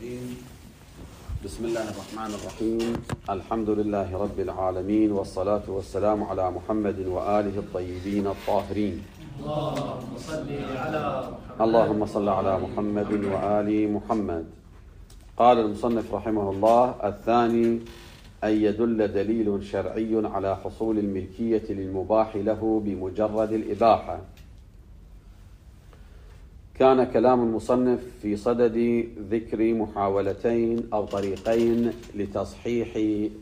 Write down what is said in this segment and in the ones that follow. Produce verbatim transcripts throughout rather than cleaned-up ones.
الرجيم. بسم الله الرحمن الرحيم. الحمد لله رب العالمين، والصلاة والسلام على محمد وآله الطيبين الطاهرين. اللهم صل على محمد اللهم صل على محمد وآل محمد. قال المصنف رحمه الله: الثاني أن يدل دليل شرعي على حصول الملكية للمباح له بمجرد الإباحة. كان كلام المصنف في صدد ذكر محاولتين أو طريقين لتصحيح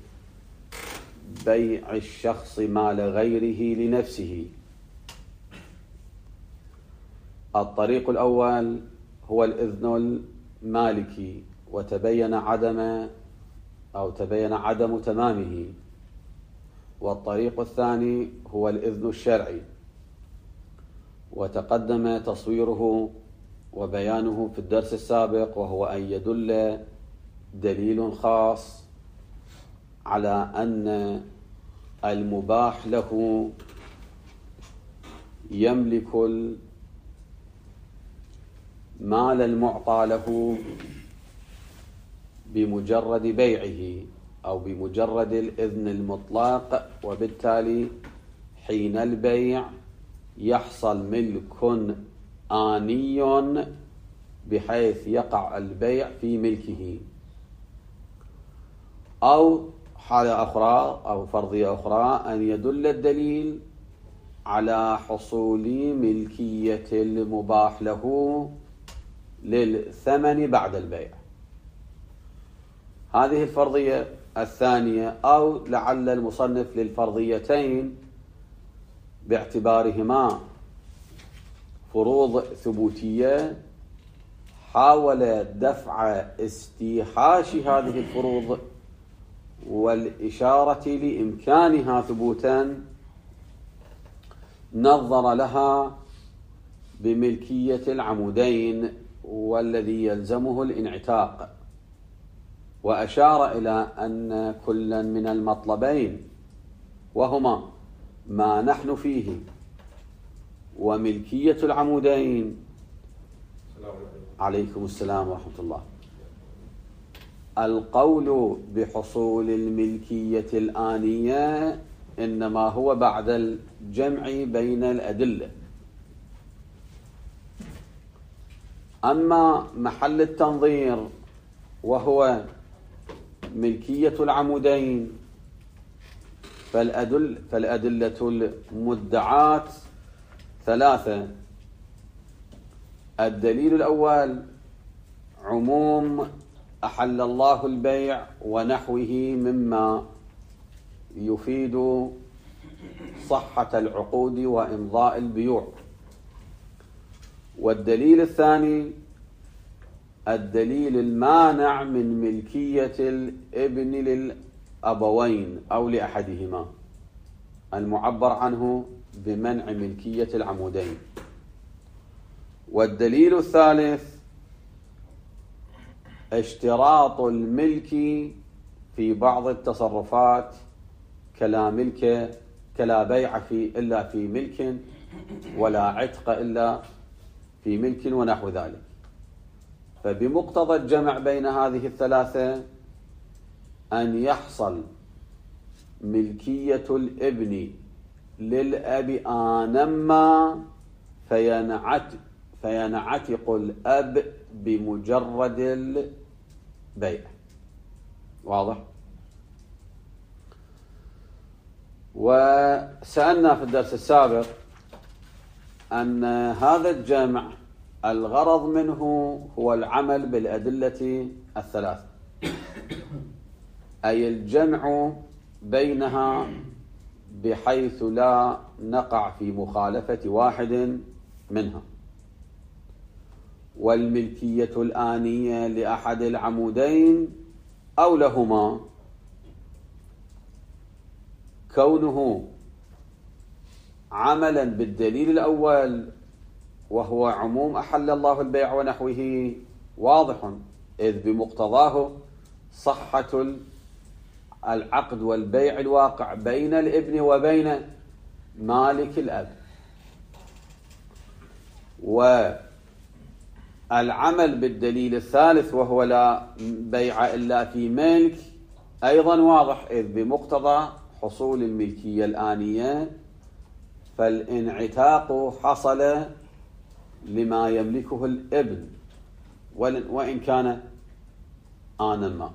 بيع الشخص مال غيره لنفسه. الطريق الأول هو الإذن المالكي، وتبين عدم أو تبين عدم تمامه. والطريق الثاني هو الإذن الشرعي، وتقدم تصويره وبيانه في الدرس السابق، وهو أن يدل دليل خاص على أن المباح له يملك المال المعطى له بمجرد بيعه أو بمجرد الإذن المطلق، وبالتالي حين البيع يحصل ملك آني بحيث يقع البيع في ملكه. أو حالة أخرى أو فرضية أخرى أن يدل الدليل على حصول ملكية المباح له للثمن بعد البيع. هذه الفرضية الثانية، أو لعل المصنف للفرضيتين باعتبارهما فروض ثبوتية حاول دفع استيحاش هذه الفروض والإشارة لإمكانها ثبوتا، نظر لها بملكية العمودين والذي يلزمه الانعتاق، وأشار إلى أن كلا من المطلبين وهما ما نحن فيه وملكية العمودين. عليكم السلام ورحمة الله. القول بحصول الملكية الآنية إنما هو بعد الجمع بين الأدلة. أما محل التنظير وهو ملكية العمودين فالأدل فالأدلة المدعاة ثلاثة. الدليل الأول عموم أحل الله البيع ونحوه مما يفيد صحة العقود وإمضاء البيوع. والدليل الثاني الدليل المانع من ملكية الابن للأبوين أو لأحدهما، المعبر عنه بمنع ملكية العمودين. والدليل الثالث اشتراط الملك في بعض التصرفات، كلا ملك كلا بيع في إلا في ملك، ولا عتق إلا في ملك ونحو ذلك. فبمقتضى الجمع بين هذه الثلاثة أن يحصل ملكية الابن للأب آنما فينعت فينعتق الأب بمجرد البيع. واضح؟ وسألنا في الدرس السابق أن هذا الجمع الغرض منه هو العمل بالأدلة الثلاث، أي الجمع بينها بحيث لا نقع في مخالفة واحد منها. والملكية الآنية لأحد العمودين أو لهما كونه عملا بالدليل الأول وهو عموم أحل الله البيع ونحوه واضح، إذ بمقتضاه صحة العقد والبيع الواقع بين الابن وبين مالك الأب. العمل بالدليل الثالث وهو لا بيع إلا في ملك أيضا واضح، إذ بمقتضى حصول الملكية الآنية فالانعتاق حصل لما يملكه الابن وإن كان آنا ما.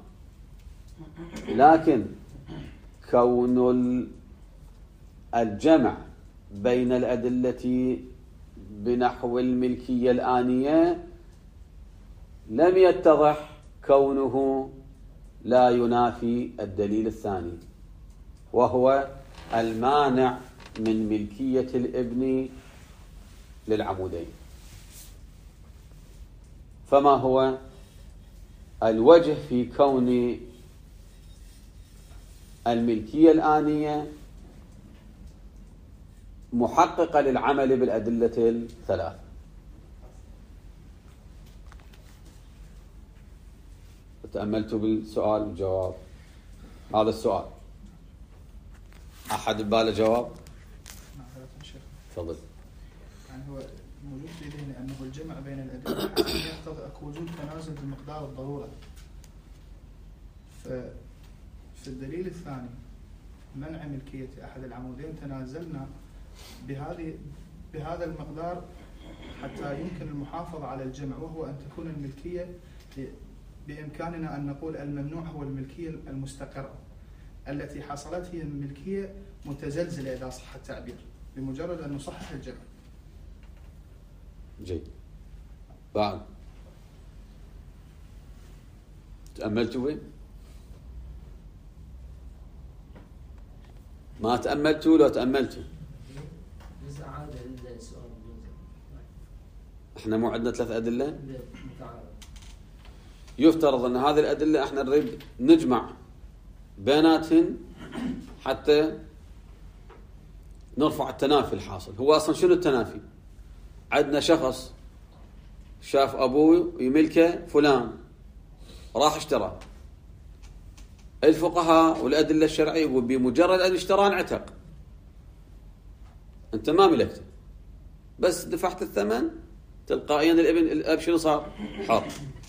لكن كون الجمع بين الأدلة بنحو الملكية الآنية لم يتضح كونه لا ينافي الدليل الثاني وهو المانع من ملكية الابن للعمودين. فما هو الوجه في كون الملكية الآنية محققة للعمل بالأدلة الثلاث؟ تأملت بالسؤال والجواب. هذا السؤال أحد بباله جواب؟ تفضل. يعني هو موجود في ذهني أنه الجمع بين الأدلة يقتضي وجود تنازل بمقدار الضرورة. ففي الدليل الثاني منع ملكية أحد العمودين تنازلنا بهذه بهذا المقدار حتى يمكن المحافظة على الجمع، وهو أن تكون الملكية بإمكاننا أن نقول الممنوع هو الملكية المستقرة التي حصلت هي الملكية متزلزلة إذا صح التعبير بمجرد أن نصحح الجمع. جيد. بعد تأملتوا وين؟ ما تأملتوا لو تأملتوا احنا مو عندنا ثلاث أدلة. يفترض أن هذه الأدلة احنا نريد نجمع بيناتهن حتى نرفع التنافي الحاصل. هو أصلا شنو التنافي؟ عندنا شخص شاف أبوه يملكه فلان راح اشترى. الفقهاء والأدلة الشرعية يقول بمجرد أن اشترى انعتق، أنت ما ملكته بس دفعت الثمن تلقائيا الابن الأب شنو صار؟ حر.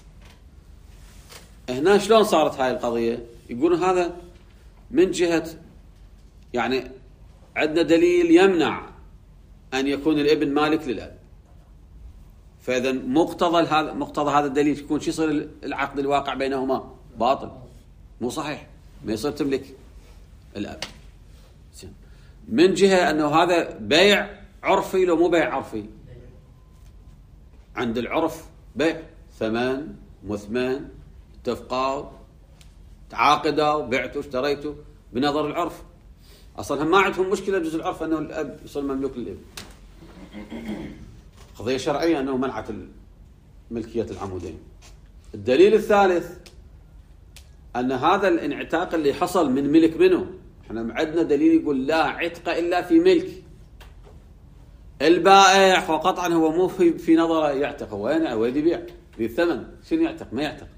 هنا شلون صارت هاي القضية؟ يقولون هذا من جهة يعني عندنا دليل يمنع أن يكون الابن مالك للأب، فإذا مقتضى هذا مقتضى هذا الدليل يكون شو يصير العقد الواقع بينهما؟ باطل، مو صحيح، ما يصير تملك الأب. من جهة أنه هذا بيع عرفي لو مو بيع عرفي؟ عند العرف بيع، ثمن مثمن اتفقوا تعاقدوا بعتوا اشتريتوا بنظر العرف. أصلا هم ما عندهم مشكلة بجزء العرف أنه الأب يصير مملوك للابن. قضية شرعية أنه منعت ملكية العمودين. الدليل الثالث أن هذا الانعتاق اللي حصل من ملك منه، احنا عندنا دليل يقول لا عتق إلا في ملك البائع، وقطعا هو مو في, في نظره يعتق، هو وين هو يبيع بالثمن، شنو يعتق؟ ما يعتق.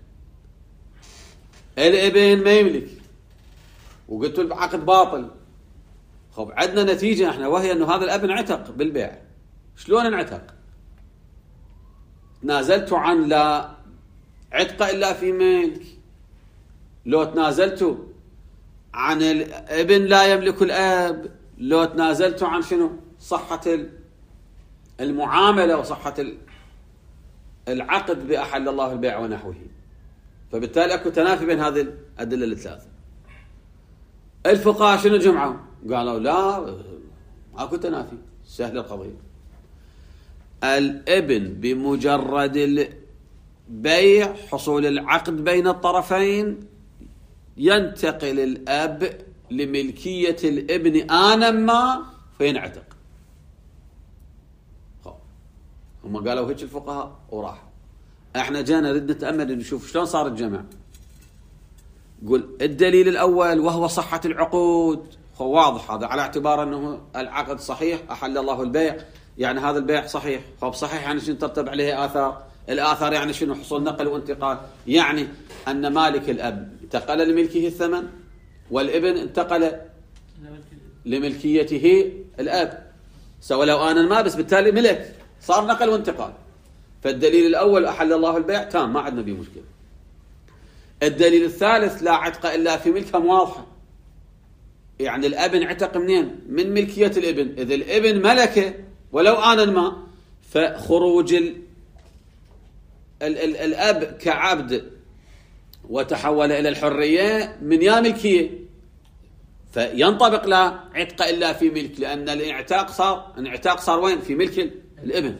الابن ما يملك وقلت له العقد باطل. خب عندنا نتيجة احنا وهي انه هذا الابن عتق بالبيع. شلون انعتق؟ تنازلت عن لا عتق إلا في ملك، لو تنازلت عن الابن لا يملك الأب، لو تنازلت عن شنو؟ صحة المعاملة وصحة العقد بأحل الله البيع ونحوه. فبالتالي اكو تنافي بين هذه الأدلة الثلاثة. الفقهاء شنو جمعوا؟ قالوا لا اكو تنافي، سهل القضية. الابن بمجرد البيع حصول العقد بين الطرفين ينتقل الأب لملكية الابن آنا ما فينعتق. هم قالوا هيك الفقهاء وراح. احنا جانا نريد نتأمل نشوف شلون صار الجمع. قل الدليل الأول وهو صحة العقود، هو واضح هذا على اعتبار أنه العقد صحيح أحل الله البيع، يعني هذا البيع صحيح. خب صحيح يعني شنو ترتب عليه آثار؟ الآثار يعني شنو؟ حصول نقل وانتقال، يعني أن مالك الأب انتقل لملكه الثمن والابن انتقل لملكيته الأب، سواء لو آنا ما بس بالتالي ملك، صار نقل وانتقال. فالدليل الأول أحل الله البيع تام، ما عندنا به مشكلة. الدليل الثالث لا عتق إلا في ملكه واضحة، يعني الابن عتق منين؟ من ملكية الابن. إذا الابن ملكه ولو آن الماء فخروج ال ال ال الأب كعبد وتحول إلى الحرية من يا ملكية، فينطبق لا عتق إلا في ملك، لأن الاعتاق صار الاعتاق صار وين؟ في ملك الابن.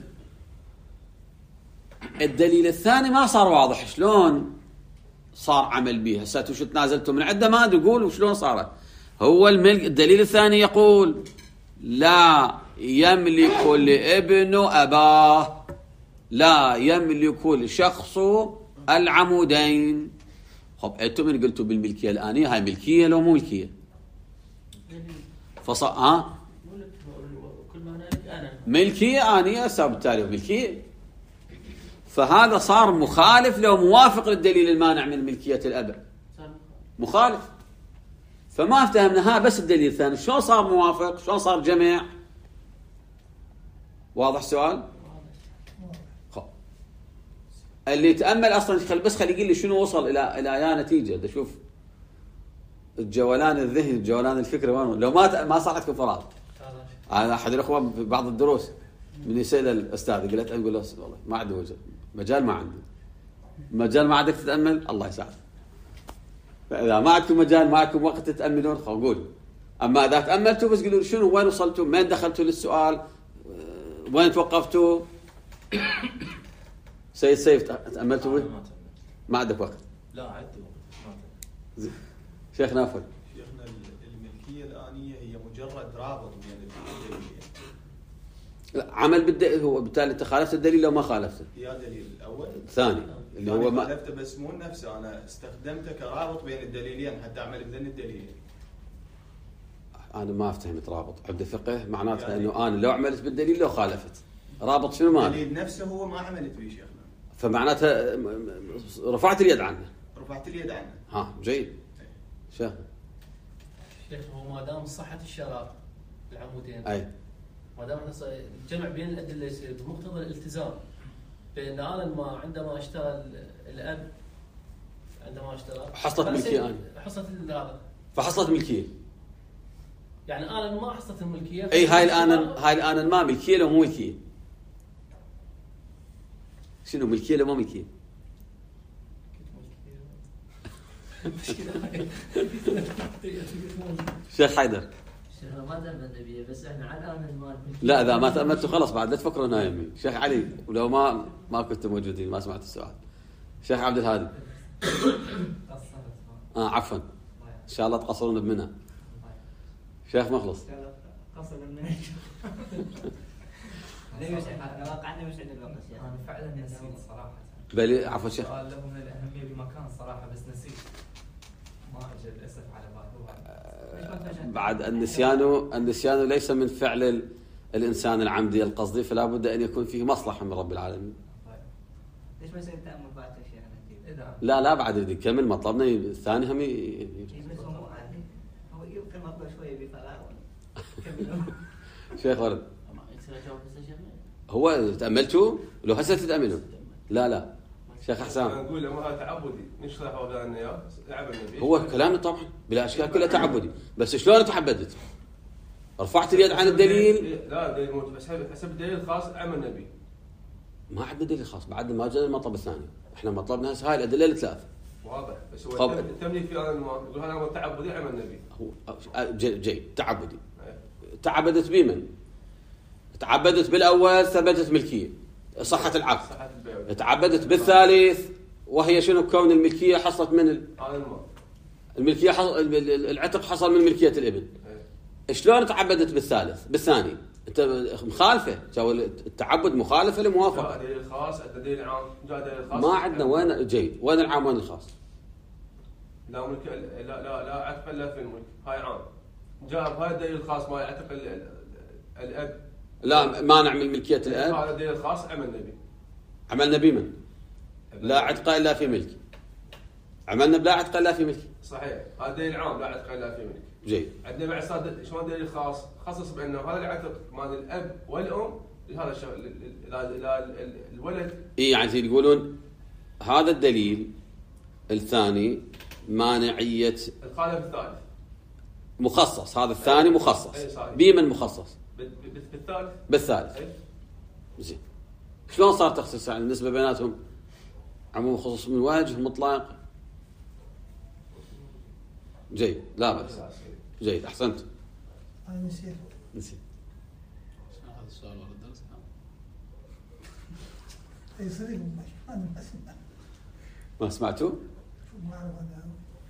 الدليل الثاني ما صار واضح شلون صار عمل بها. هسه شو تنازلتوا من عنده ما تقول وشلون صارت. هو الملك. الدليل الثاني يقول لا يملك الابن أباه، لا يملك الشخص العمودين. خب انتم من قلتوا بالملكية الآنية، هاي ملكية لو مو ملكية؟ فص ها ملكية آنية، فبالتالي ملكية. فهذا صار مخالف لو موافق للدليل المانع من ملكية الأب، مخالف. فما افتهمنا ها بس الدليل الثاني شلون صار موافق، شلون صار جميع. واضح السؤال؟ خب اللي يتأمل اصلا خل بس خلي يقول لي شنو وصل الى الى يا نتيجه. ده شوف الجولان الذهني، الجولان الفكري، لو ما ما صارت فراغ. انا احد الاخوه في بعض الدروس من يسال الاستاذ قلت اقول له والله ما عندي وجه مجال، ما عندي مجال، ما عندك تتامل، الله يساعدك. فاذا ما عندكم مجال، ما عندكم وقت تتاملون، قول. اما اذا تاملتوا بس قولوا شنو، وين وصلتوا، وين دخلتوا للسؤال، وين توقفتوا. سيد سيف تاملتوا؟ ما عندك وقت؟ لا عندي وقت. شيخ نافل. شيخنا الملكيه الانيه هي مجرد رابط بين الدليلين. لا عمل بالدليل، هو بالتالي انت خالفت الدليل لو ما خالفته. يا دليل الاول الثاني اللي هو ما خالفته، بس مو نفسه، انا استخدمته كرابط بين الدليلين حتى اعمل بين الدليلين. انا ما فهمت رابط عبد الفقه معناته يعني انه انا لو عملت بالدليل لو خالفت رابط شنو مال الدليل نفسه هو ما عملت به شيخنا، فمعناته رفعت اليد عنه. رفعت اليد عنه. ها جيد. شيخ شيخ هو ما دام صحة الشراء العمودين، اي ما دام الجمع بين الادله يصير بمقتضى الالتزام، بان انا ما عندما اشترى الاب عندما اشترى حصلت ملكيه انا حصلت هذا فحصلت ملكيه، يعني انا ما حصلت الملكيه. اي هاي الان هاي الان ما ملكيه لو مو ملكيه. شنو ملكيه لو مو ملكيه؟ شيخ حيدر ما تأملنا بيه، بس احنا على الآن لا اذا ما تأملتوا خلاص بعد لا تفكروا نايمين. شيخ علي ولو ما ما كنتم موجودين ما سمعت السؤال. شيخ عبد الهادي. اه عفوا ان شاء الله تقصرون بمنى. شيخ مخلص. قصر من ليش احنا واقعنا مش عندنا الوقت يعني. انا فعلا نسيت صراحه. بل عفوا شيخ. سؤال له من الاهميه بمكان صراحه بس نسيت. ما اجى للاسف على بالي. بعد النسيان النسيان ليس من فعل الانسان العمدي القصدي، فلا بد ان يكون فيه مصلحه من رب العالمين. ليش ما يصير التامل بعد شيء انا لا لا بعد يدي كمل مطلبنا الثاني هم ي... هو يمكن مطلب شويه بفراغ. شيخ ولد هو تأملتوا لو هسه تتأملوا. لا لا شيخ حسام نقول له ما تعبدي نشرح وقالنا يا لعب النبي. هو كلامي طبعا بلا اشكال كلها تعبدي، بس شلون تعبدت؟ رفعت اليد عن الدليل. لا دليل موجود بس حسب الدليل الخاص عمل النبي. ما عندنا دليل خاص بعد ما جاء المطلب الثاني. احنا مطلبنا هسه هاي الادله الثلاث. واضح بس هو التمليك في انا يقول هذا تعبدي عمل النبي. هو جيد تعبدي. تعبدت بمن؟ تعبدت بالاول ثبتت ملكيه صحه العقد. تعبدت بالثالث وهي شنو كون الملكيه حصلت من ال... الملكيه حصل العتق حصل من ملكيه الابن. شلون تعبدت بالثالث بالثاني؟ انت مخالفه التعبد مخالفه لموافقه. دليل الخاص الدليل العام جاء دليل الخاص. ما عندنا وين جيد وين العام وين الخاص؟ لا ملك لا لا لا عتق الا في الملك هاي عام. جاء بهذا الدليل الخاص ما يعتق الاب. لا مانع من ملكيه الاب. هذا الدليل الخاص عمل النبي. عملنا بمن؟ لا عتق الا في ملك. عملنا بلا عتق الا في ملك. صحيح هذا دليل عام لا عتق الا في ملك. جيد. عندنا بعد صار شلون دليل خاص خصص بانه هذا العتق مال الاب والام هذا الشغ... لا لا الولد اي يعني يقولون هذا الدليل الثاني مانعية الخالف الثالث مخصص، هذا الثاني مخصص. أي صحيح. بمن مخصص؟ بالثالث بالثالث. أي. زين شلون صار تخصيص؟ يعني النسبة بيناتهم عموم خصوص من وجه مطلق. جيد، لا بأس. جيد، أحسنت. أنا نسيت نسيت هذا السؤال ورا الدرس. أي صديق أنا أسمع ما سمعتوا؟ ما أعرف أنا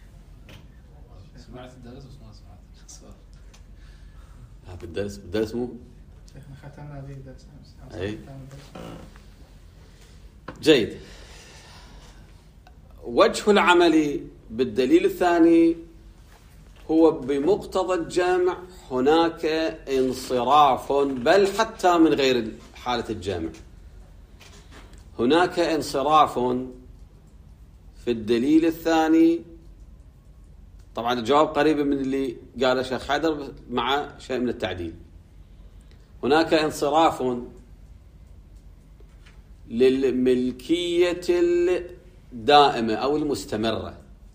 سمعت الدرس بس ما سمعت السؤال. لا بالدرس، بالدرس مو. احنا ختمنا هذه الدرس امس. أي. جيد. وجه العمل بالدليل الثاني هو بمقتضى الجمع هناك انصراف، بل حتى من غير حالة الجمع هناك انصراف في الدليل الثاني. طبعا الجواب قريب من اللي قاله الشيخ حيدر مع شيء من التعديل. هناك انصراف للملكية الدائمة أو المستمرة.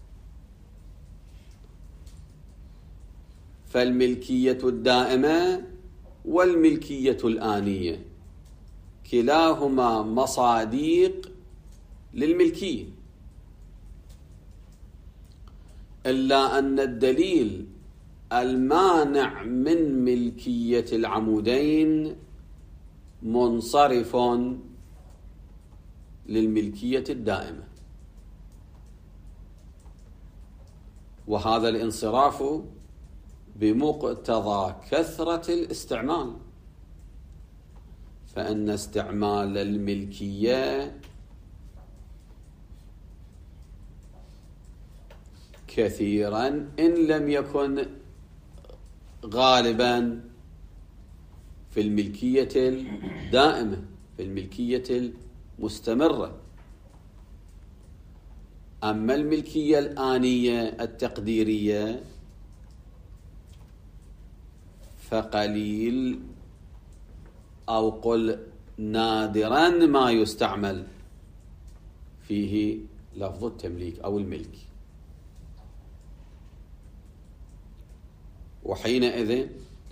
فالملكية الدائمة والملكية الآنية كلاهما مصاديق للملكية، إلا أن الدليل المانع من ملكية العمودين منصرف للملكية الدائمة، وهذا الانصراف بمقتضى كثرة الاستعمال، فإن استعمال الملكية كثيرا إن لم يكن غالبا في الملكية الدائمة، في الملكية المستمرة. أما الملكية الآنية التقديرية فقليل أو قل نادرا ما يستعمل فيه لفظ التمليك أو الملك، وحينئذ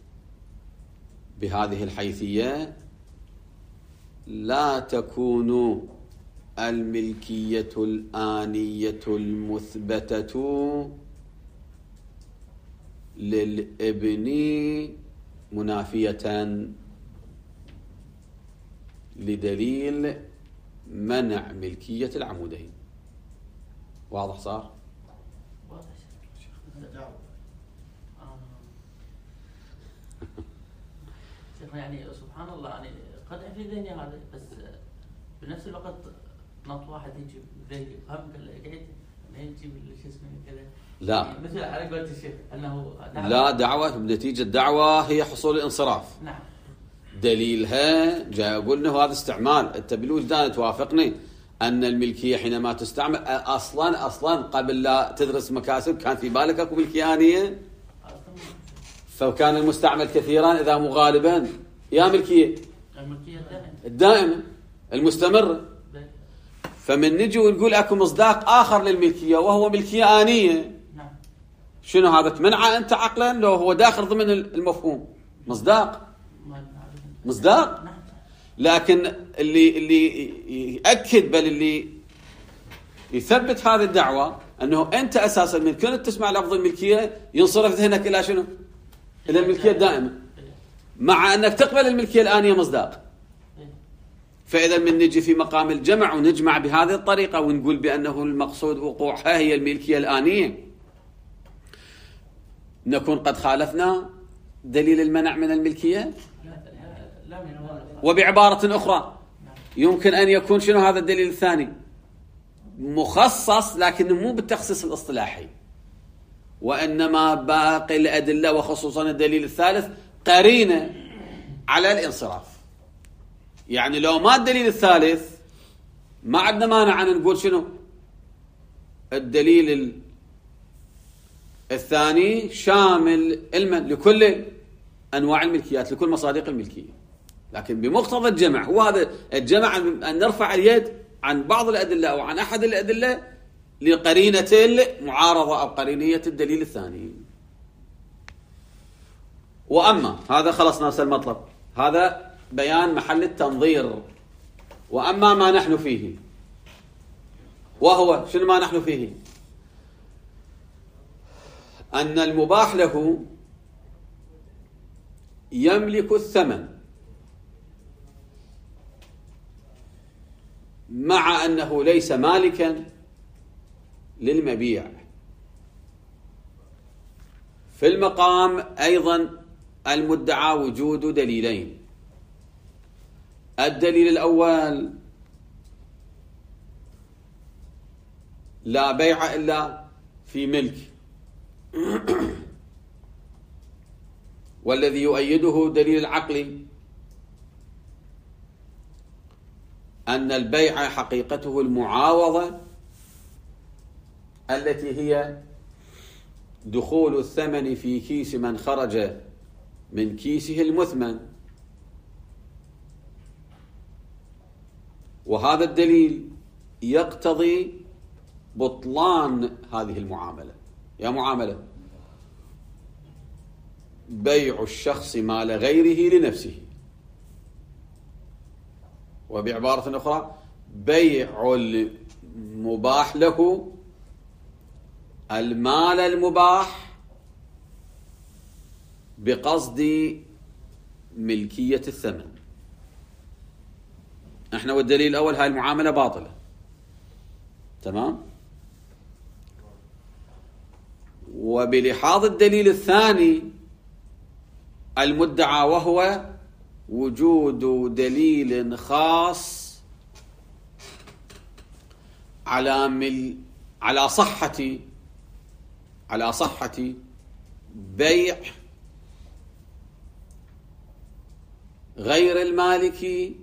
بهذه الحيثية لا تكون الملكية الآنية المثبتة للابن منافية لدليل منع ملكية العمودين. واضح صار؟ واضح. شيخنا يعني سبحان الله يعني قد في ذهني هذا، بس بنفس الوقت نط واحد يجي ذهني هم قاعد ما يجي شو اسمه كذا. لا مثل على قولة الشيخ انه لا دعوة بنتيجة دعوة هي حصول الانصراف. نعم. دليلها جاي يقول انه هذا استعمال. انت بالوجدان توافقني ان الملكية حينما تستعمل اصلا اصلا قبل لا تدرس مكاسب كان في بالك اكو ملكية آنية، فكان المستعمل كثيرا اذا مو غالبا يا ملكية الملكية الدائمة الدائمة المستمرة. فمن نجي ونقول اكو مصداق اخر للملكية وهو ملكية آنية، نعم. شنو هذا تمنعه انت عقلا لو هو داخل ضمن المفهوم مصداق مصداق. نعم. لكن اللي اللي يأكد بل اللي يثبت هذه الدعوة أنه أنت أساسا من كنت تسمع لفظ الملكية ينصرف ذهنك إلى شنو؟ إلى الملكية الدائمة، مع أنك تقبل الملكية الآنية مصداق. فإذا من نجي في مقام الجمع ونجمع بهذه الطريقة ونقول بأنه المقصود وقوعها هي الملكية الآنية، نكون قد خالفنا دليل المنع من الملكية. وبعبارة أخرى يمكن أن يكون شنو هذا الدليل الثاني مخصص لكنه مو بالتخصيص الاصطلاحي، وإنما باقي الأدلة وخصوصا الدليل الثالث قرينة على الانصراف. يعني لو ما الدليل الثالث ما عندنا مانع أن نقول شنو الدليل الثاني شامل علما لكل أنواع الملكيات، لكل مصادق الملكية. لكن بمقتضى الجمع، هو هذا الجمع أن نرفع اليد عن بعض الأدلة أو عن أحد الأدلة لقرينة المعارضة أو قرينية الدليل الثاني. وأما هذا خلص نفس المطلب، هذا بيان محل التنظير. وأما ما نحن فيه، وهو شنو ما نحن فيه؟ أن المباح له يملك الثمن مع أنه ليس مالكا للمبيع. في المقام أيضا المدعى وجود دليلين. الدليل الأول لا بيع إلا في ملك، والذي يؤيده دليل العقل أن البيع حقيقته المعاوضة التي هي دخول الثمن في كيس من خرج من كيسه المثمن. وهذا الدليل يقتضي بطلان هذه المعاملة. يا معاملة بيع الشخص مال غيره لنفسه، وبعبارة أخرى بيع المباح له المال المباح بقصد ملكية الثمن. احنا والدليل الأول هاي المعاملة باطلة، تمام؟ وبلحاظ الدليل الثاني المدعى، وهو وجود دليل خاص على مل على صحة على صحة بيع غير المالك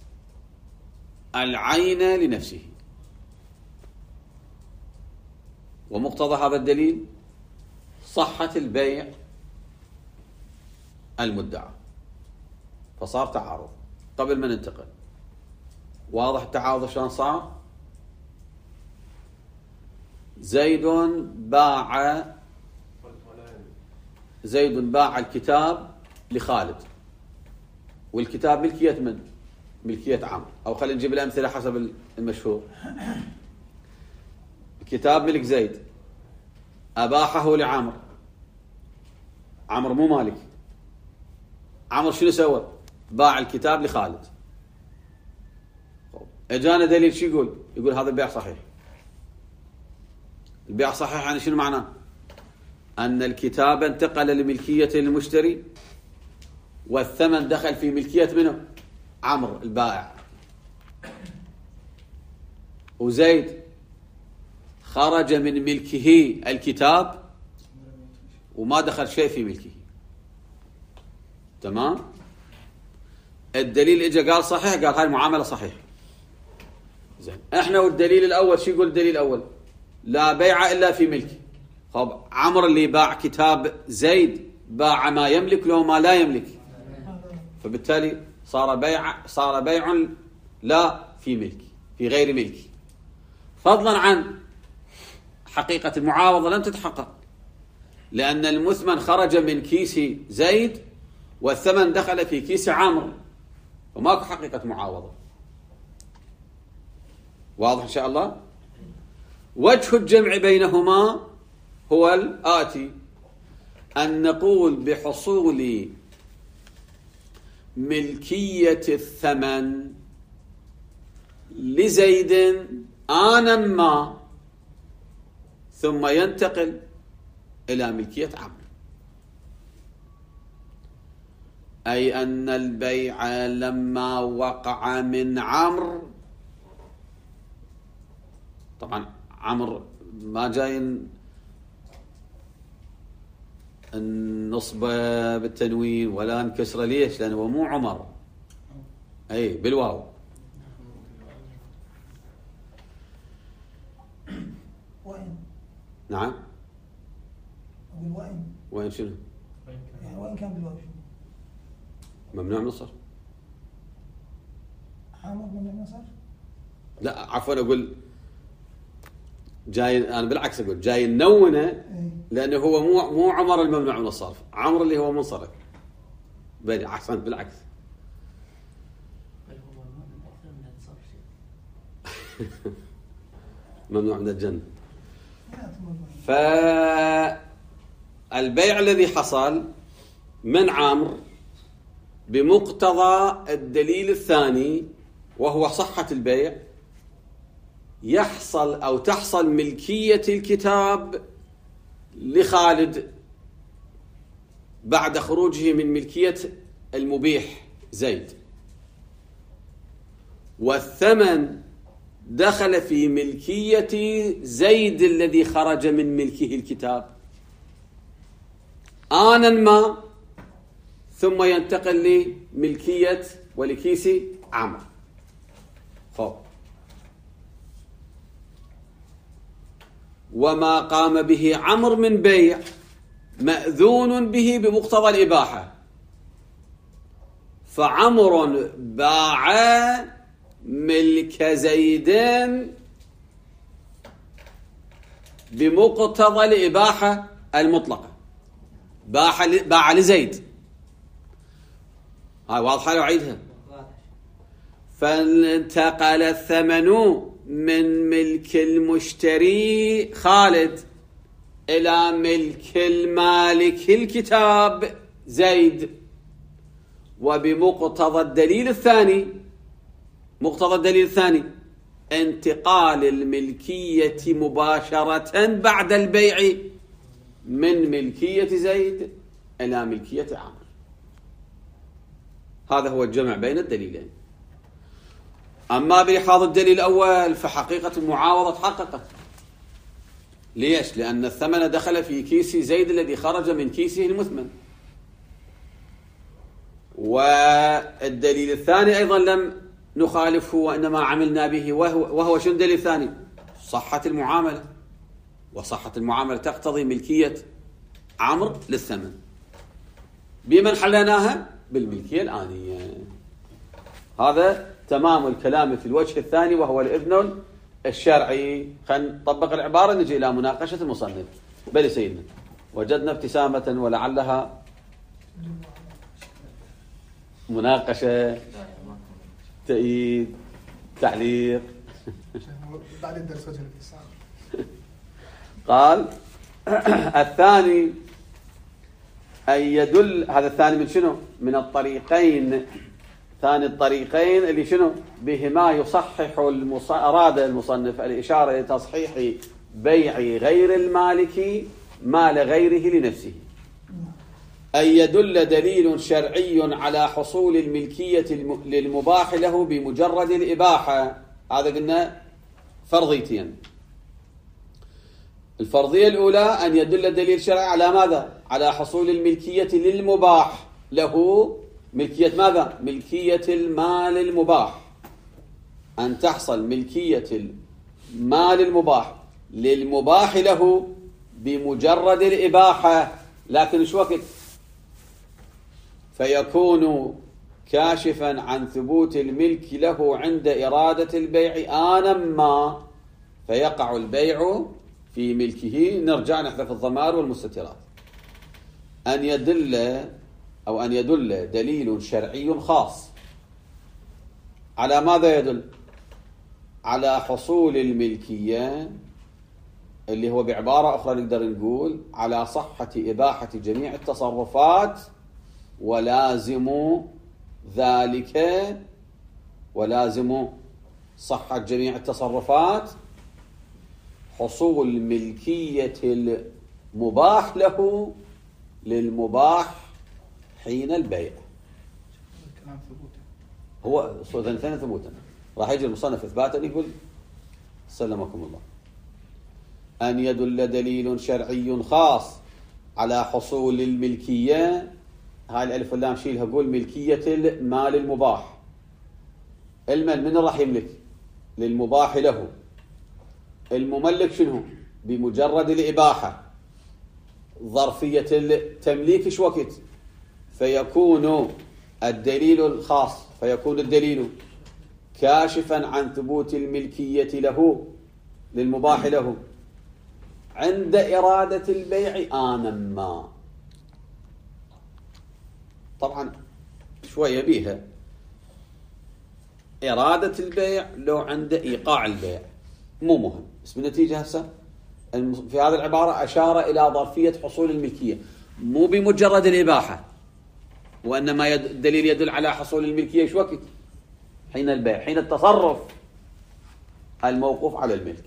العين لنفسه. ومقتضى هذا الدليل صحة البيع المدعى، فصار تعارض. قبل ما ننتقل، واضح التعارض شلون صار؟ زيد باع زيد باع الكتاب لخالد، والكتاب ملكية من؟ ملكية عمرو. أو خلينا نجيب الأمثلة حسب المشهور. الكتاب ملك زيد، أباحه لعمرو، عمرو مو مالك. عمرو شنو سوى؟ باع الكتاب لخالد. اجانا دليل شو يقول؟ يقول هذا البيع صحيح. البيع صحيح يعني شنو معناه؟ أن الكتاب انتقل لملكية المشتري والثمن دخل في ملكية منه؟ عمرو البائع. وزيد خرج من ملكه الكتاب وما دخل شيء في ملكه، تمام؟ الدليل اجى قال صحيح، قال هاي المعاملة صحيح. زين، احنا والدليل الأول شو يقول الدليل الأول؟ لا بيع إلا في ملك. طب عمرو اللي باع كتاب زيد باع ما يملك له ما لا يملك، فبالتالي صار بيع صار بيع لا في ملك، في غير ملك، فضلا عن حقيقة المعاوضة لم تتحقق، لأن المثمن خرج من كيس زيد والثمن دخل في كيس عمرو، وماكو حقيقة معاوضة. واضح إن شاء الله؟ وجه الجمع بينهما هو الآتي: أن نقول بحصول ملكية الثمن لزيد آنا ما، ثم ينتقل إلى ملكية عمرو، أي أن البيع لما وقع من عمرو، طبعا عمرو ما جاي النصبة بالتنوين ولا نكسره، ليش؟ لأنه هو مو عمر، أي بالواو. وين؟ نعم. أقول وين؟ وين شنو؟ يعني وين كان بالواو شنو؟ ممنوع من الصرف. عامر من النصر؟ لا عفوا أقول جاي، أنا بالعكس أقول جاي نونه، لأنه هو مو مو عمر الممنوع من الصرف، عمرو اللي هو منصرف. بل أحسن بالعكس. بل هو ممنوع من الصرف شيء. ممنوع من الجنة. لا تمر. فالبيع الذي حصل من عمرو بمقتضى الدليل الثاني وهو صحة البيع، يحصل أو تحصل ملكية الكتاب لخالد بعد خروجه من ملكية المبيح زيد، والثمن دخل في ملكية زيد الذي خرج من ملكه الكتاب آنا ما، ثم ينتقل لملكية ولكيس عمرو. خب وما قام به عمرو من بيع مأذون به بمقتضى الإباحة، فعمرو باع ملك زيد بمقتضى الإباحة المطلقة، باع لزيد. هاي واضحة لو عيدها. فانتقل الثمن من ملك المشتري خالد إلى ملك المالك الكتاب زيد، وبمقتضى الدليل الثاني، مقتضى الدليل الثاني انتقال الملكية مباشرة بعد البيع من ملكية زيد إلى ملكية عمرو. هذا هو الجمع بين الدليلين. أما بإحاض الدليل الأول فحقيقة المعاوضة تحققت. ليش؟ لأن الثمن دخل في كيس زيد الذي خرج من كيسه المثمن. والدليل الثاني أيضا لم نخالفه وإنما عملنا به، وهو, وهو شنو الدليل الثاني؟ صحة المعاملة، وصحة المعاملة تقتضي ملكية عمرو للثمن. بمن حلناها؟ بالملكية الآنية. هذا تمام الكلام في الوجه الثاني وهو الإذن الشرعي. خلينا نطبق العبارة نجي إلى مناقشة المصنف. بل سيدنا وجدنا ابتسامة ولعلها مناقشة، تأييد، تعليق. بعد الدرس وجه الابتسام. قال الثاني أن يدل، هذا الثاني من شنو؟ من الطريقين، ثاني الطريقين اللي شنو؟ بهما يصحح المص... أراد المصنف الإشارة لتصحيح بيع غير المالك مال غيره لنفسه. أن يدل دليل شرعي على حصول الملكية الم... للمباح له بمجرد الإباحة. هذا قلنا فرضيتين. الفرضية الأولى أن يدل دليل شرعي على ماذا؟ على حصول الملكية للمباح له. ملكية ماذا؟ ملكية المال المباح. أن تحصل ملكية المال المباح للمباح له بمجرد الإباحة، لكن شو وقت؟ فيكون كاشفا عن ثبوت الملك له عند إرادة البيع آنا ما، فيقع البيع في ملكه. نرجع نحذف الضمائر والمستترات. أن يدل أو أن يدل دليل شرعي خاص على ماذا يدل؟ على حصول الملكية، اللي هو بعبارة أخرى نقدر نقول على صحة إباحة جميع التصرفات، ولازم ذلك ولازم صحة جميع التصرفات حصول ملكية المباح له للمباح حين البيع. الكلام ثبوتا، هو صوتا ثاني ثبوتا. راح يجي المصنف إثباتا يقول سلمكم الله أن يدل دليل شرعي خاص على حصول الملكية. هاي الألف واللام شيلها، قول ملكية المال المباح. المال من راح يملك؟ للمباح له. المملك شنو؟ بمجرد الإباحة. ظرفية التمليك شو وقت؟ فيكون الدليل الخاص، فيكون الدليل كاشفا عن ثبوت الملكية له للمباح له عند إرادة البيع آنا ما. طبعا شوية بيها إرادة البيع لو عند إيقاع البيع مو مهم، بس بالنتيجة هسه في هذه العبارة أشار إلى ظرفية حصول الملكية مو بمجرد الإباحة، وإنما يد الدليل يدل على حصول الملكية شو وقت؟ حين البيع، حين التصرف الموقوف على الملك.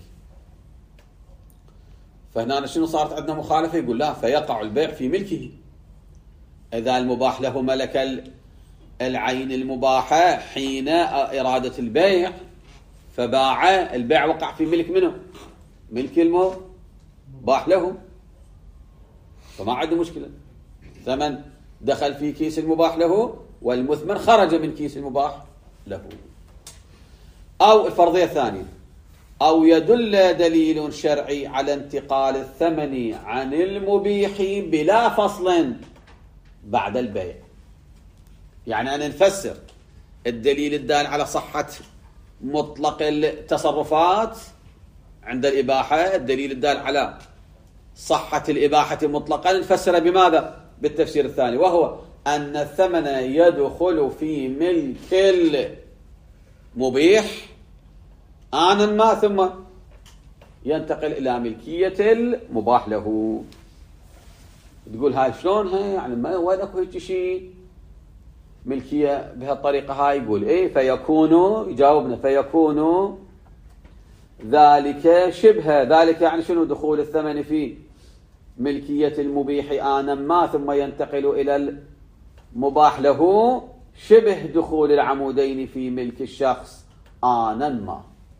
فهنا شنو صارت عندنا مخالفة؟ يقول لا، فيقع البيع في ملكه إذا المباح له ملك العين المباحة حين إرادة البيع فباع، البيع وقع في ملك منه؟ ملك المباح له، فما عنده مشكلة. ثمن دخل في كيس المباح له والمثمن خرج من كيس المباح له. أو الفرضية الثانية، أو يدل دليل شرعي على انتقال الثمن عن المبيح بلا فصل بعد البيع. يعني أن نفسر الدليل الدال على صحة مطلق التصرفات عند الإباحة، الدليل الدال على صحة الإباحة مطلقا نفسر بماذا؟ بالتفسير الثاني، وهو أن الثمن يدخل في ملك المبيح آنا ما ثم ينتقل إلى ملكية المباح له. تقول هاي شلونها؟ يعني ما وين اكو هيك شيء ملكية بهالطريقة هاي؟ يقول إيه، فيكون، يجاوبنا، فيكون ذلك شبه ذلك، يعني شنو؟ دخول الثمن في ملكية المبيح آنا ما ثم ينتقل إلى المباح له شبه دخول العمودين في ملك الشخص آنا ما،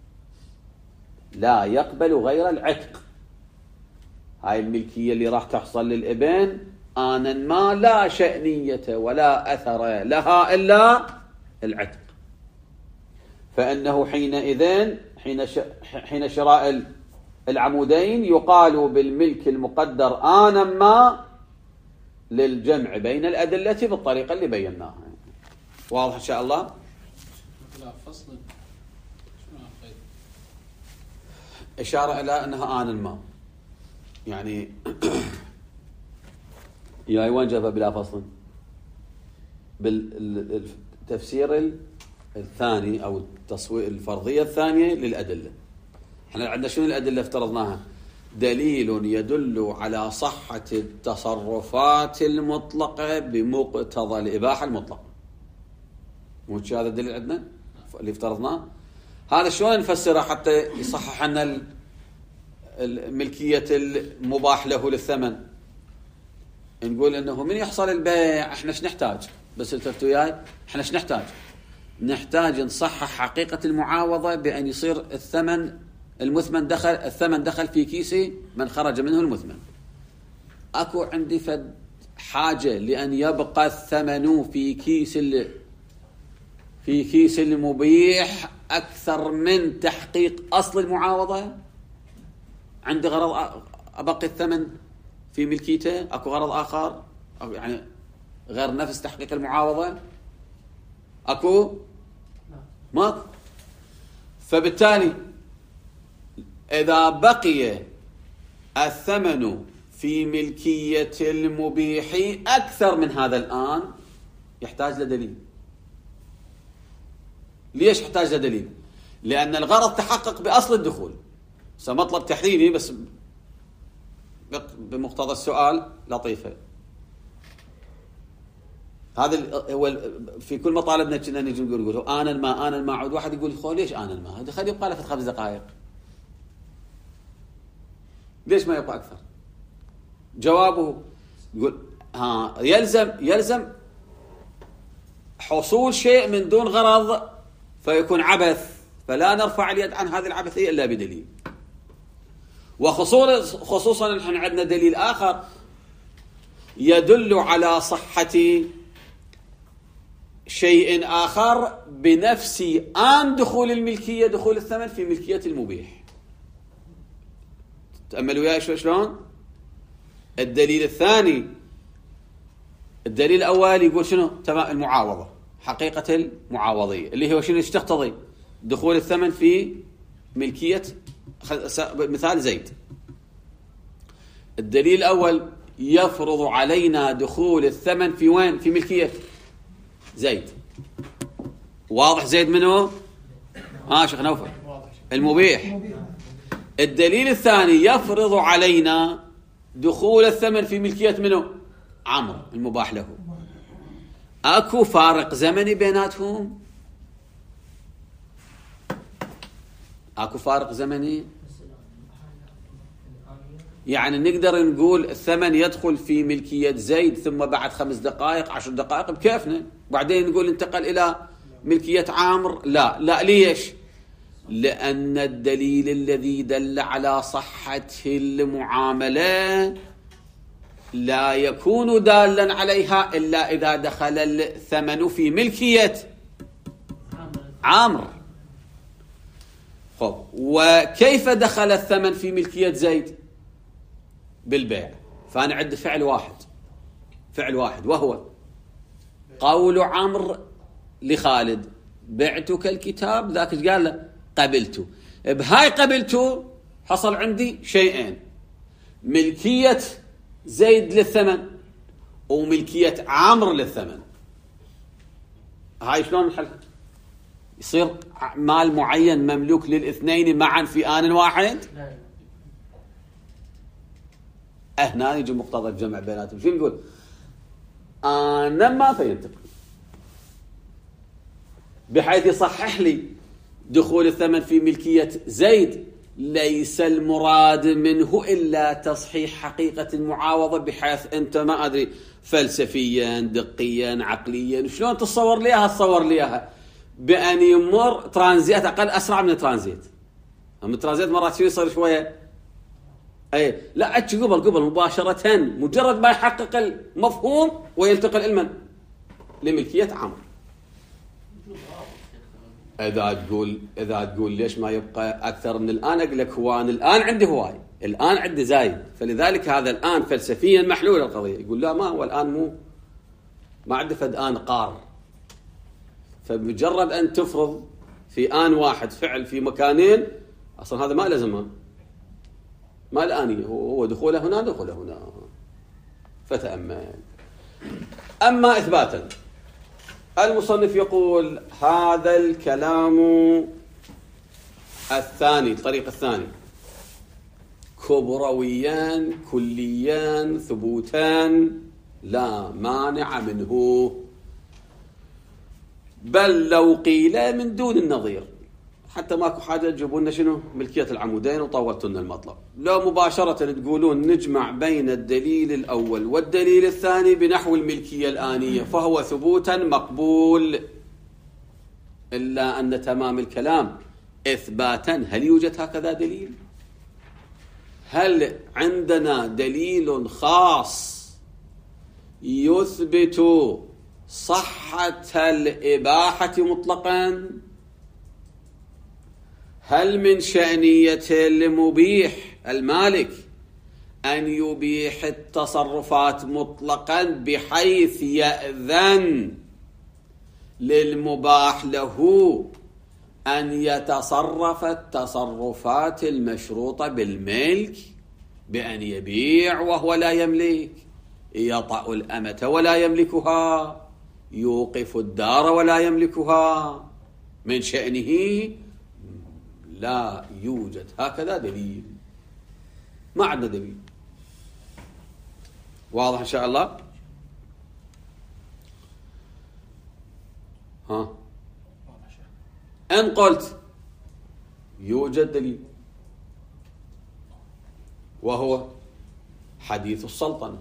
لا يقبل غير العتق. هاي الملكية اللي راح تحصل للابن آنا ما لا شأنية ولا أثر لها إلا العتق، فإنه حينئذ حين حين شراء العمودين يقال بالملك المقدر آنا ما للجمع بين الأدلة بالطريقة اللي بيناها. واضح إن شاء الله؟ لا فصل إشارة إلى أنها آنا ما، يعني يعني وين جابها بلا فصل؟ بالتفسير الثاني أو التصوير الفرضية الثانية للأدلة. احنا عندنا شنو الأدلة افترضناها؟ دليل يدل على صحة التصرفات المطلقة بمقتضى الإباحة المطلقة. مو هذا الدليل عندنا اللي افترضناه؟ هذا شلون نفسره حتى يصحح لنا ملكية المباح له للثمن؟ نقول انه من يحصل البيع احنا ايش نحتاج؟ بس التفتوا وياي، احنا ايش نحتاج؟ نحتاج نصحح حقيقة المعاوضة بأن يصير الثمن المثمن دخل الثمن دخل في كيسي من خرج منه المثمن. اكو عندي فد حاجة لأن يبقى الثمن في كيس في كيس المبيح أكثر من تحقيق أصل المعاوضة؟ عندي غرض أبقي الثمن في ملكيته؟ أكو غرض آخر أكو يعني غير نفس تحقيق المعاوضة؟ أكو؟ ماكو. فبالتالي إذا بقي الثمن في ملكية المبيح أكثر من هذا الآن يحتاج لدليل. ليش يحتاج لدليل؟ لأن الغرض تحقق بأصل الدخول. سمطلب تحريري بس بمقتضى السؤال لطيفة. هذا هو في كل مطالبنا كنا نجي نقول نقول آن الماء آن الماء، عود واحد يقول خو ليش آن الماء؟ هذا خليه يبقى له خمس دقائق. ليش ما يبقى أكثر؟ جوابه يقول ها يلزم يلزم حصول شيء من دون غرض فيكون عبث، فلا نرفع اليد عن هذه العبثية إلا بدليل. وخصوصا خصوصا نحن عندنا دليل آخر يدل على صحة شيء آخر بنفس آن دخول الملكية، دخول الثمن في ملكية المبيح. تأملوا يا شو شلون؟ الدليل الثاني، الدليل الأول يقول شنو؟ تمام المعاوضة، حقيقة المعاوضية اللي هو شنو ايش تقتضي؟ دخول الثمن في ملكية مثال زيد. الدليل الأول يفرض علينا دخول الثمن في وين؟ في ملكية زيد. واضح زيد منه؟ آه شيخ نوفل المبيح. الدليل الثاني يفرض علينا دخول الثمن في ملكية منه؟ عمرو المباح له. أكو فارق زمني بيناتهم؟ أكو فارق زمني؟ يعني نقدر نقول الثمن يدخل في ملكية زيد ثم بعد خمس دقائق عشر دقائق بكيفنا، بعدين نقول انتقل إلى ملكية عامر؟ لا لا. ليش؟ لأن الدليل الذي دل على صحة المعاملة لا يكون دالا عليها إلا إذا دخل الثمن في ملكية عامر. خب، وكيف دخل الثمن في ملكية زيد؟ بالبيع. فأنا عندي فعل واحد، فعل واحد وهو قول عمرو لخالد بعتك الكتاب، ذاك قال له قبلته. بهاي قبلته حصل عندي شيئين: ملكية زيد للثمن وملكية عمرو للثمن. هاي شلون نحلها؟ يصير مال معين مملوك للاثنين معا في آن واحد؟ هنا يجي مقتضى الجمع بيناتهم. شو نقول؟ أنا ما فينتقل بحيث يصحح لي دخول الثمن في ملكية زيد. ليس المراد منه إلا تصحيح حقيقة المعاوضة، بحيث أنت ما أدري فلسفيا دقيا عقليا شلون تصور ليها تصور ليها بأن يمر ترانزيت أقل أسرع من الترانزيت. أما الترانزيت مرات شو يصير شوية أي لا أتش قبل قبل مباشرة، مجرد ما يحقق المفهوم وينتقل المن لملكية عمرو. إذا تقول إذا تقول ليش ما يبقى أكثر من الآن؟ أقول لك هو أنا الآن عندي هواي، الآن عندي زايد، فلذلك هذا الآن فلسفيا محلول القضية. يقول لا، ما هو الآن مو ما عنده فد آن قار. فبمجرد أن تفرض في آن واحد فعل في مكانين، أصلا هذا ما لازمه، ما الآنية، هو دخوله هنا دخوله هنا. فتأمل. أما إثباتا، المصنف يقول هذا الكلام الثاني، الطريق الثاني، كبرويان كليان ثبوتان لا مانع منه، بل لو قيل من دون النظير. حتى ماكو حاجة تجيبون لنا شنو ملكية العمودين وطولتوا لنا المطلب. لو مباشرة تقولون نجمع بين الدليل الأول والدليل الثاني بنحو الملكية الآنية فهو ثبوتا مقبول، إلا أن تمام الكلام إثباتا. هل يوجد هكذا دليل؟ هل عندنا دليل خاص يثبت صحة الإباحة مطلقا؟ هل من شأنية المبيح المالك أن يبيح التصرفات مطلقا بحيث يأذن للمباح له أن يتصرف التصرفات المشروطة بالملك، بأن يبيع وهو لا يملك، يطأ الأمة ولا يملكها، يوقف الدار ولا يملكها؟ من شأنه؟ لا يوجد هكذا دليل، ما عندنا دليل. واضح إن شاء الله؟ ها إن قلت يوجد دليل وهو حديث السلطنة،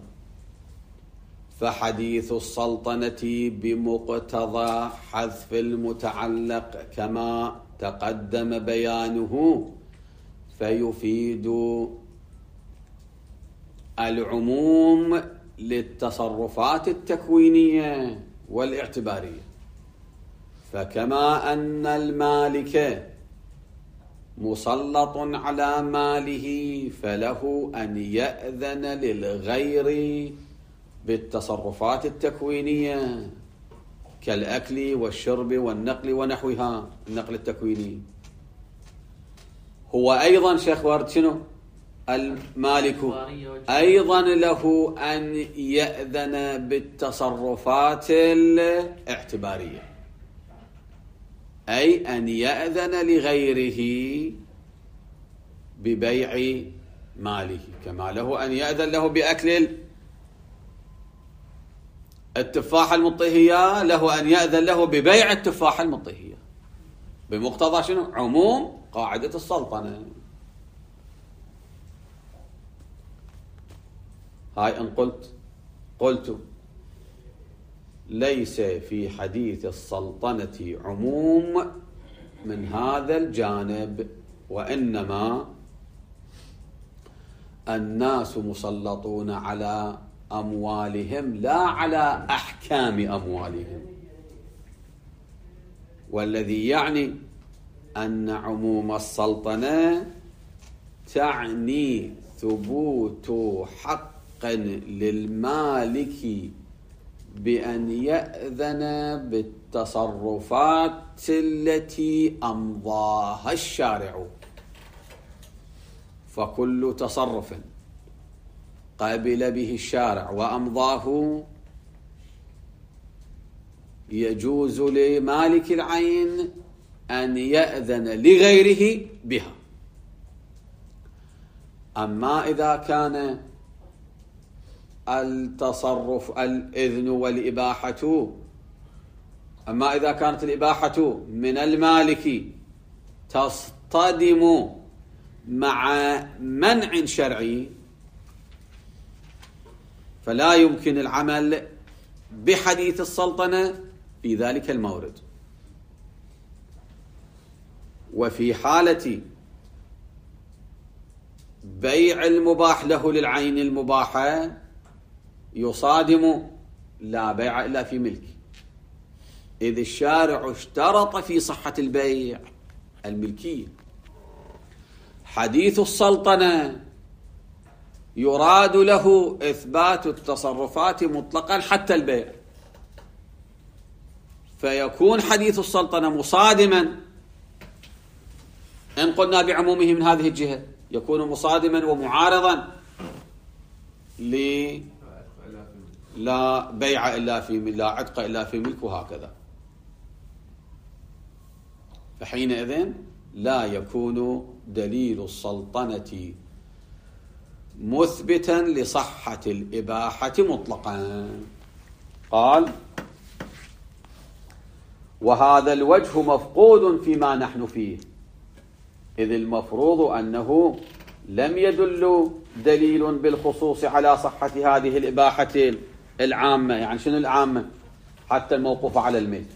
فحديث السلطنة بمقتضى حذف المتعلق كما تقدم بيانه فيفيد العموم للتصرفات التكوينية والاعتبارية. فكما أن المالك مسلط على ماله فله أن يأذن للغير بالتصرفات التكوينية، كالأكل والشرب والنقل ونحوها، النقل التكويني. هو أيضا شيخ ورد شنو؟ المالك أيضا له أن يأذن بالتصرفات الاعتبارية، أي أن يأذن لغيره ببيع ماله، كما له أن يأذن له بأكل التفاحة المطهية، له أن يأذن له ببيع التفاحة المطهية، بمقتضى شنو؟ عموم قاعدة السلطنة. هاي إن قلت قلت ليس في حديث السلطنة عموم من هذا الجانب، وإنما الناس مسلطون على أموالهم لا على أحكام أموالهم، والذي يعني أن عموم السلطنة تعني ثبوت حق للمالك بأن يأذن بالتصرفات التي أمضاها الشارع، فكل تصرف قبل به الشارع وأمضاه يجوز لمالك العين أن يأذن لغيره بها. أما إذا كان التصرف الإذن والإباحة أما إذا كانت الإباحة من المالك تصطدم مع منع شرعي، فلا يمكن العمل بحديث السلطنة في ذلك المورد. وفي حالة بيع المباح له للعين المباحة يصادم لا بيع إلا في ملك، إذ الشارع اشترط في صحة البيع الملكية. حديث السلطنة يراد له إثبات التصرفات مطلقا حتى البيع، فيكون حديث السلطنة مصادما إن قلنا بعمومه من هذه الجهة، يكون مصادما ومعارضا ل لا بيع إلا في ملك، لا عتق إلا في ملك، وهكذا. فحينئذ لا يكون دليل السلطنة مثبتا لصحة الإباحة مطلقا. قال: وهذا الوجه مفقود فيما نحن فيه، إذ المفروض أنه لم يدل دليل بالخصوص على صحة هذه الإباحة العامة. يعني شنو العامة؟ حتى الموقوف على الملك.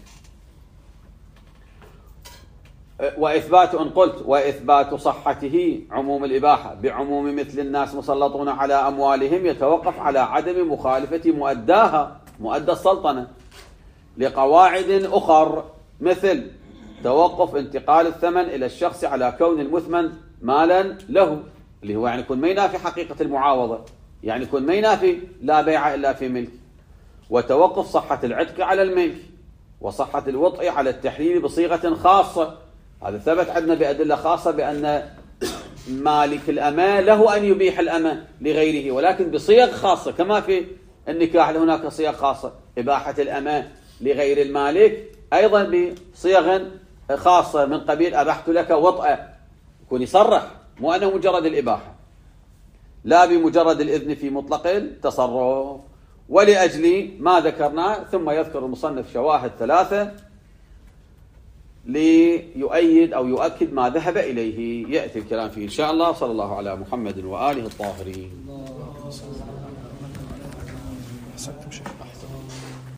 وإثبات إن قلت وإثبات صحته عموم الإباحة بعموم مثل الناس مسلطون على أموالهم يتوقف على عدم مخالفة مؤداها، مؤدى السلطنة، لقواعد أخر، مثل توقف انتقال الثمن إلى الشخص على كون المثمن مالا له، اللي هو يعني يكون ما ينافي حقيقة المعاوضة، يعني يكون ما ينافي لا بيع إلا في ملك. وتوقف صحة العتق على الملك، وصحة الوطء على التحليل بصيغة خاصة. هذا ثبت عندنا بأدلة خاصة بأن مالك الأمة له أن يبيح الأمة لغيره، ولكن بصيغ خاصة، كما في النكاح هناك صيغ خاصة إباحة الأمة لغير المالك، أيضا بصيغ خاصة من قبيل أبحت لك وطأ، يكون يصرح، مو أنه مجرد الإباحة، لا بمجرد الإذن في مطلق التصرف. ولأجل ما ذكرناه ثم يذكر المصنف شواهد ثلاثة ليؤيد أو يؤكد ما ذهب إليه، يأتي الكلام فيه إن شاء الله. صلى الله على محمد وآله الطاهرين.